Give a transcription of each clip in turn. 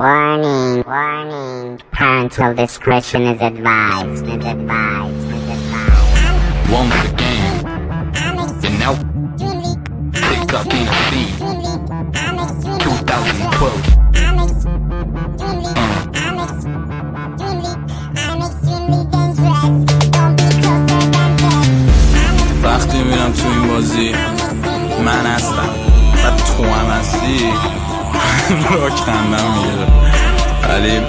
Warning, warning. Parental discretion is advised. Once again, and now pick up in a scene. 2012. وقتی میرم تو این بازی من هستم و تو هم هستی را کندم میگیره. ولی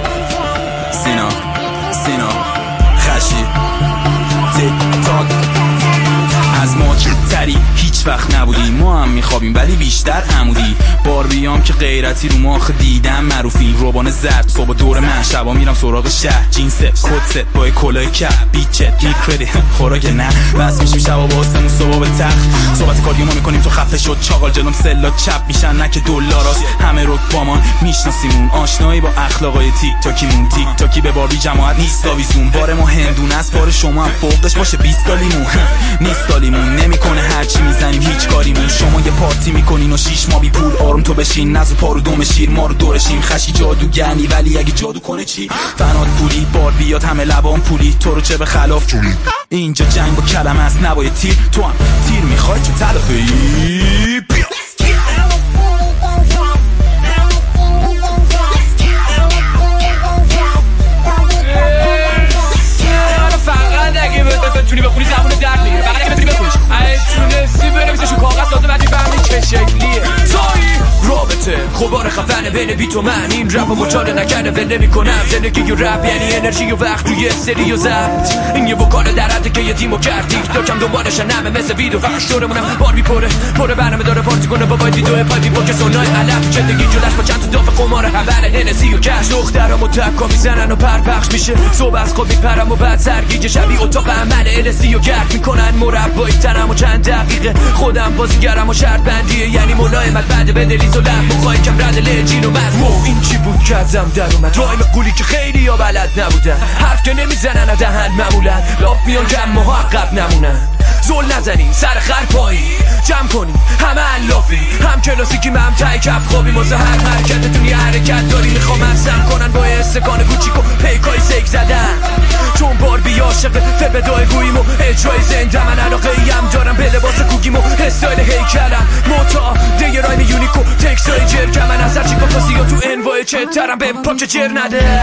سینا خشی تک تاک از ما چتری هیچ وقت نبودی. ما هم میخوابیم ولی بیشتر عمودی. باربیام که غیرتی رو ماخ دیدم معروفی. روبان زرد صبح دور من شبا میرم سراغ شهر. جینس کت با کلاه کپ بیچت میکردی خوراک نه بس میشیم شبا با آسمون صبح به تخت. صحبت کاردیو ما میکنیم تو خفه شد چاقال جلوم سلا چپ میشن نه که دلاراست. همه رو با ما میشناسیمون آشنایی با اخلاقای تیک تاکیمون. تیک تاکی به باربی جماعت نیست آویزون. بار ما هندونه است بار شما هم فوقش باشه 20 سالیمون نیست سالیمون. نمیکنه هرچی میزنیم هیچ کاریمون. شما یه پارتی میکنین و 6 ماه بی پول آروم تو بشین نزو پارو دوم شیر ما رو دورشیم. خشی جادوگرنی ولی اگه جادو کنه چی؟ فنات پولی باربیات همه لبان پولی. تو رو چه به خلاف جونی اینجا جنگ با کلمه است نباید تیر. تو هم تیر میخوای تو تلافه ای بیا فقط اگه بتونی بخونی زبون در میگیره. فقط اگه بتونی بخونیش اگه تونستی بنویسش رو کاغذ داده بعد میفهمی چه شکلیه. توی رابطه خبار خفنه بین بیت و من. این رپ و مچاله نکرده ول نمی‌کنم. زندگی و رپ یعنی انرژی و وقت روی سری و ضبط. این یه وکال در حده که یه تیمو کرد تیک تاکم دنبالشن همه مثل ویدیو فقط دورمونم باربی پره برنامه داره پارتی کنه با ویدیو پای با که سونای علف زندگی جلوش با چند تا داف قمار خبر هنسی و کش. دخترامو تکا میزنن و پخش میشه صبح از خواب میپرم و بعد سرگیجه شبی اتاق عمل السی و گرد میکنن مربای تنم و چند دقیقه خودم بازیگرم و شرط بندیه. یعنی ملایمت بعد به دلیز و لب مخوای کم رد لجین و مز. این چی بود که ازم در اومد رایم قولی که خیلی یا بلد نبودن. حرف که نمیزنن از دهن معمولا لاف میان که محقق نمونن. زل نزنین سر خر پایی جمع کنین همه علافی هم کلاسیکی هم تای کف خوابیم. واسه هر حرکتتون یه حرکت داری میخوام افسم کنن با استکان کوچیک و پیکای سیک زدن. چون باربی عاشق فبدای گوییم و اجرای زنده. من علاقه ایم دارم به لباس کوگیم و استایل هیکلم موتا دیگه رایم یونیکو تکسای جرکم. من از هر چی کافاسی ها تو انوای چترم به پاک جر نده.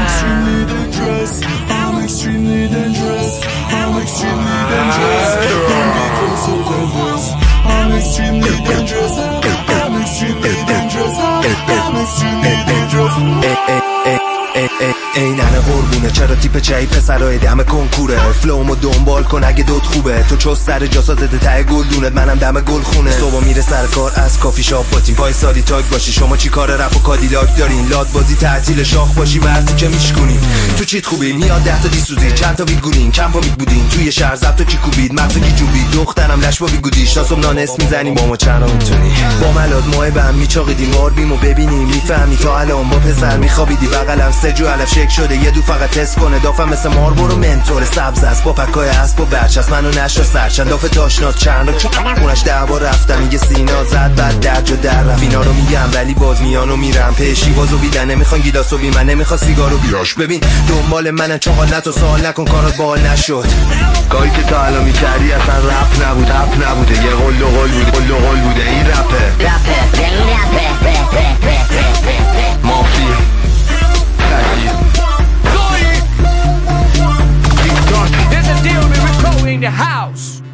I'm extremely dangerous. I'm extremely dangerous. Don't be closer than this. I'm extremely dangerous. I'm extremely dangerous. I'm extremely dangerous. ای ننه قربونه چرا تیپ چایی پسرای دم کنکوره. فلومو دنبال کن اگه دوت خوبه. تو چوست سر جاسازت ته گلدونت منم دم گل خونه. صبح میره سر کار از کافی شاپ با تیم پای سالی تاگ باشی. شما چی کار رپ و کادیلاک دارین؟ لاد بازی تعطیل شاخ باشی مرتی که میشکنین. تو چیت خوبی میاد 10 تا دیسوزی چند تا ویگولین کمپا میبودین توی شهر زبط و کی کوبید مغز کی جوبید. دخترم لش با بیگودی شاسم نانس میزنیم با ما چرا میتونی با ملاد ماه به هم میچاقیدیم ماربیمو ببینیم میفهمی تا الان با پسر میخوابیدی بغلم سجو علف شک شده یه دو فقط تست کنه. دافم مثل ماربورو منتور سبز است با پکای اسب و برچسب. منو نشر سرچند داف داشناس چند رو خونش 10 بار رفتم. میگه سینا زد بعد درج و در رفت. اینا رو میگم ولی باز میانو میرم پیشی بازو بیدن. نمیخوان گیلاسو بی من نمیخواد سیگارو بیاش. ببین دنبال منن چاقال نتو سوال نکن کارات بال نشد. کاری که تا الان میکردی اصلا رپ نبود رپ نبوده. یه قل و قل بود قل و قل بوده. این رپه مافی There's a deal with Rico in the house.